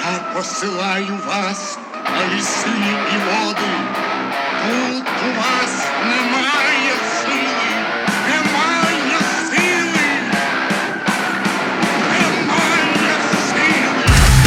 Я посилаю вас на ліси і води. Тут у вас немає сили, немає сили, немає сили.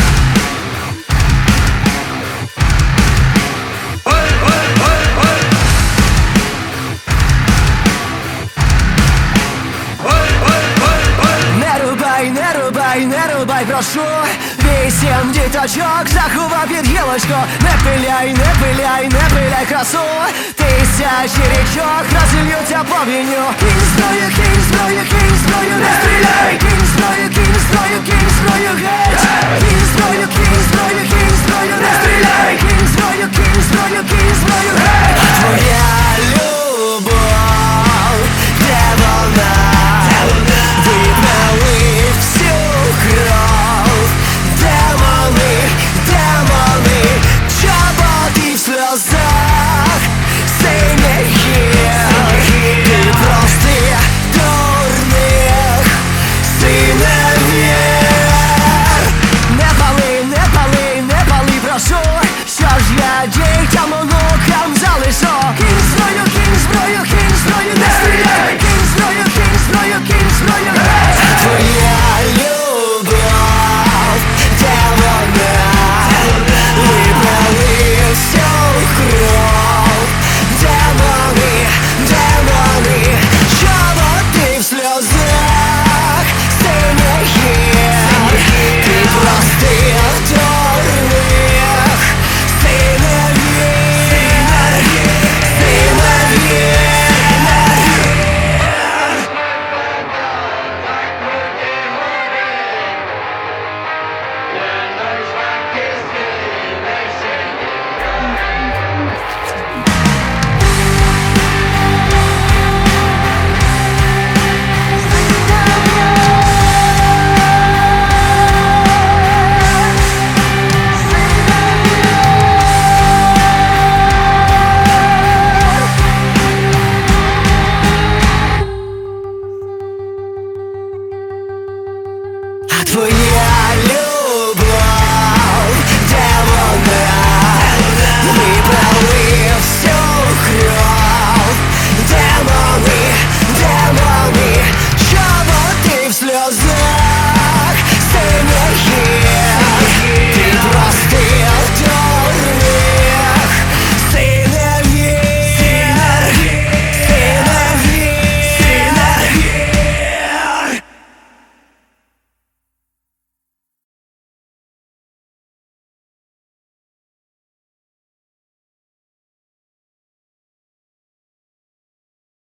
Не рубай, прошу. 8 діточок заховав під гілочку. Не пиляй красу. Тисячі річок розільються по війню. Кинь зброю, не стріляй. Кинь зброю, геть. Кинь зброю,